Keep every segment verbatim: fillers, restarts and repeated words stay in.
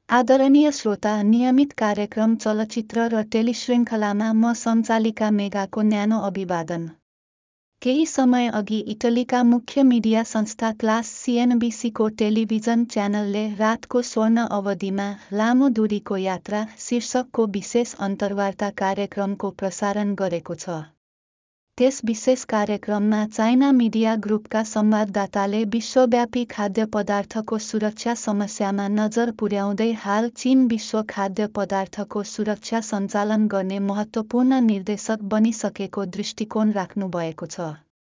आदरणीय श्रोता, नियमित कार्यक्रम चलचित्र र टेलिश्रृङ्खलामा म सञ्चालिका मेगाको न्यानो अभिवादन। केही समय अघि इटलीका मुख्य मिडिया संस्था क्लास सीएनबीसीको टेलिभिजन च्यानलले रातको स्वर्ण अवधिमा लामो दूरीको यात्रा शीर्षकको विशेष अन्तर्वार्ता कार्यक्रमको प्रसारण गरेको छ। त्यस विशेष कार्यक्रममा चाइना मिडिया ग्रुपका संवाददाताले विश्वव्यापी खाद्य पदार्थको सुरक्षा समस्यामा नजर पुर्याउँदै हाल चीन विश्व खाद्य पदार्थको सुरक्षा सञ्चालन गर्ने महत्त्वपूर्ण निर्देशक बनिसकेको दृष्टिकोण राख्नु भएको छ।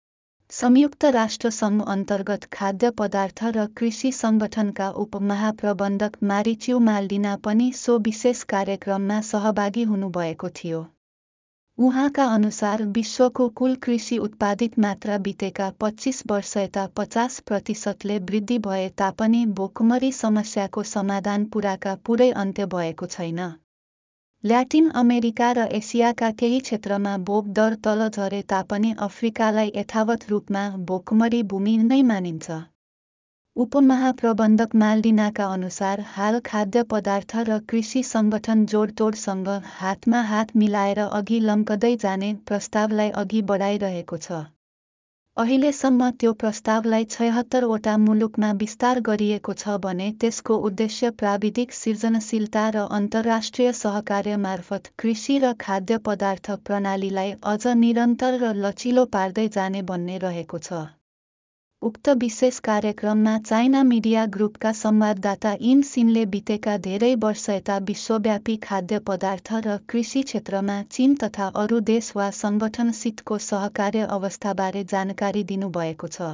संयुक्त राष्ट्रसङ्घ अन्तर्गत खाद्य पदार्थ र कृषि सङ्गठनका उपमहाप्रबन्धक मारिच्यू माल्डिना पनि सो विशेष कार्यक्रममा सहभागी हुनुभएको थियो। उहाँका अनुसार विश्वको कुल कृषि उत्पादित मात्रा बितेका पच्चीस वर्ष यता पचास प्रतिशतले वृद्धि भए तापनि भोकमरी समस्याको समाधान पुराका पुरै अन्त्य भएको छैन। ल्याटिन अमेरिका र एसियाका केही क्षेत्रमा भोक दर तल झरे तापनि अफ्रिकालाई यथावत रूपमा भोकमरी भूमि नै मानिन्छ। उपमहाप्रबन्धक माल्डिनाका अनुसार हाल खाद्य पदार्थ र कृषि सङ्गठन जोडतोडसँग हातमा हात मिलाएर अघि लम्कदै जाने प्रस्तावलाई अघि बढाइरहेको छ। अहिलेसम्म त्यो प्रस्तावलाई छयहत्तरवटा मुलुकमा विस्तार गरिएको छ भने त्यसको उद्देश्य प्राविधिक सृजनशीलता र अन्तर्राष्ट्रिय सहकार्य मार्फत कृषि र खाद्य पदार्थ प्रणालीलाई अझ निरन्तर र लचिलो पार्दै जाने भन्ने रहेको छ। उक्त विशेष कार्यक्रममा चाइना मिडिया ग्रुपका संवाददाता इन सिनले बितेका धेरै वर्ष यता विश्वव्यापी खाद्य पदार्थ र कृषि क्षेत्रमा चीन तथा अरू देश वा सङ्गठनसितको सहकार्य अवस्थाबारे जानकारी दिनुभएको छ।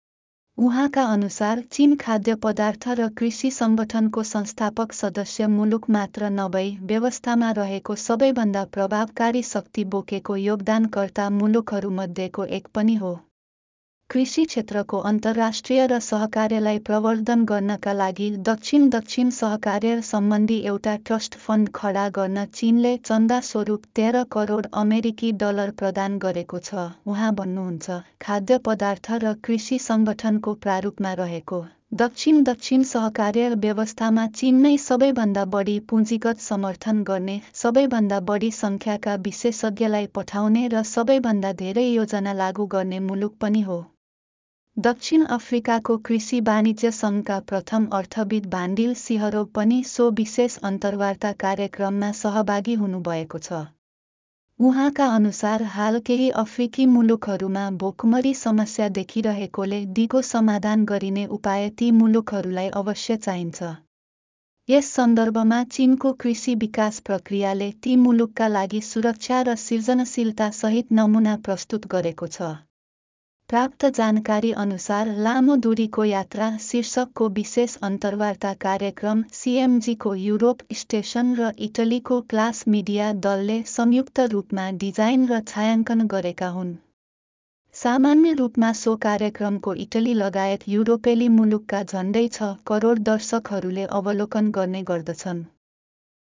उहाँका अनुसार चीन खाद्य पदार्थ र कृषि सङ्गठनको संस्थापक सदस्य मुलुक मात्र नभई व्यवस्थामा रहेको सबैभन्दा प्रभावकारी शक्ति बोकेको योगदानकर्ता मुलुकहरूमध्येको एक पनि हो। कृषि क्षेत्रको अन्तर्राष्ट्रिय र सहकार्यलाई प्रवर्धन गर्नका लागि दक्षिण दक्षिण सहकार्य सम्बन्धी एउटा ट्रस्ट फन्ड खडा गर्न चीनले चन्दा स्वरूप तेह्र करोड अमेरिकी डलर प्रदान गरेको छ। उहाँ भन्नुहुन्छ, खाद्य पदार्थ र कृषि सङ्गठनको प्रारूपमा रहेको दक्षिण दक्षिण सहकार्य व्यवस्थामा चीन नै सबैभन्दा बढी पुँजीगत समर्थन गर्ने, सबैभन्दा बढी सङ्ख्याका विशेषज्ञलाई पठाउने र सबैभन्दा धेरै योजना लागू गर्ने मुलुक पनि हो। दक्षिण अफ्रिकाको कृषि वाणिज्य सङ्घका प्रथम अर्थविद भान्डिल सिहरोव पनि सो विशेष अन्तर्वार्ता कार्यक्रममा सहभागी हुनुभएको छ। उहाँका अनुसार हाल केही अफ्रिकी मुलुकहरूमा भोकमरी समस्या देखिरहेकोले दिगो समाधान गरिने उपाय ती मुलुकहरूलाई अवश्य चाहिन्छ। यस सन्दर्भमा चीनको कृषि विकास प्रक्रियाले ती मुलुकका लागि सुरक्षा र सृजनशीलता सहित नमुना प्रस्तुत गरेको छ। प्राप्त जानकारी अनुसार लामो दूरीको यात्रा शीर्षकको विशेष अन्तर्वार्ता कार्यक्रम सीएमजीको युरोप स्टेसन र इटलीको क्लास मिडिया दलले संयुक्त रूपमा डिजाइन र छायाङ्कन गरेका हुन्। सामान्य रूपमा सो कार्यक्रमको इटली लगायत युरोपेली मुलुकका झन्डै छ करोड दर्शकहरूले अवलोकन गर्ने गर्दछन्।